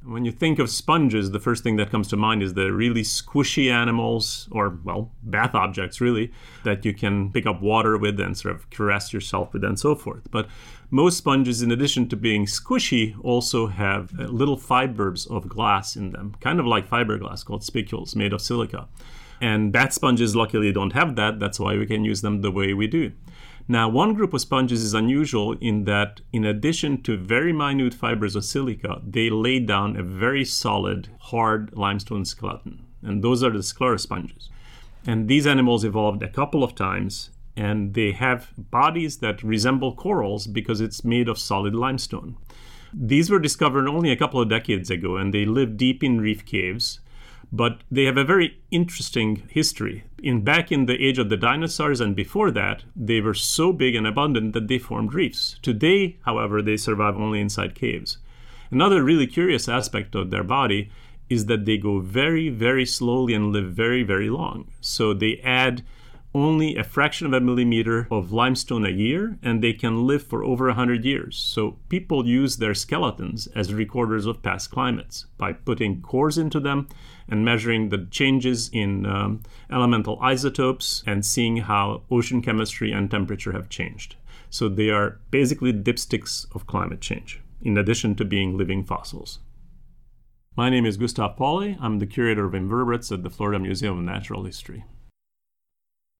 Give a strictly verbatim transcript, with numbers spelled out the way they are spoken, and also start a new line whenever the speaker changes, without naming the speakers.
When you think of sponges, the first thing that comes to mind is the really squishy animals, or, well, bath objects, really, that you can pick up water with and sort of caress yourself with and so forth. But most sponges, in addition to being squishy, also have little fibers of glass in them, kind of like fiberglass called spicules made of silica. And bat sponges luckily don't have that. That's why we can use them the way we do. Now, one group of sponges is unusual in that, in addition to very minute fibers of silica, they lay down a very solid, hard limestone skeleton. And those are the sclerosponges. And these animals evolved a couple of times, and they have bodies that resemble corals because it's made of solid limestone. These were discovered only a couple of decades ago, and they live deep in reef caves. But they have a very interesting history. In back in the age of the dinosaurs and before that, they were so big and abundant that they formed reefs. Today, however, they survive only inside caves. Another really curious aspect of their body is that they go very, very slowly and live very, very long. So they add only a fraction of a millimeter of limestone a year, and they can live for over one hundred years. So people use their skeletons as recorders of past climates by putting cores into them and measuring the changes in um, elemental isotopes and seeing how ocean chemistry and temperature have changed. So they are basically dipsticks of climate change, in addition to being living fossils. My name is Gustav Pauli. I'm the curator of invertebrates at the Florida Museum of Natural History.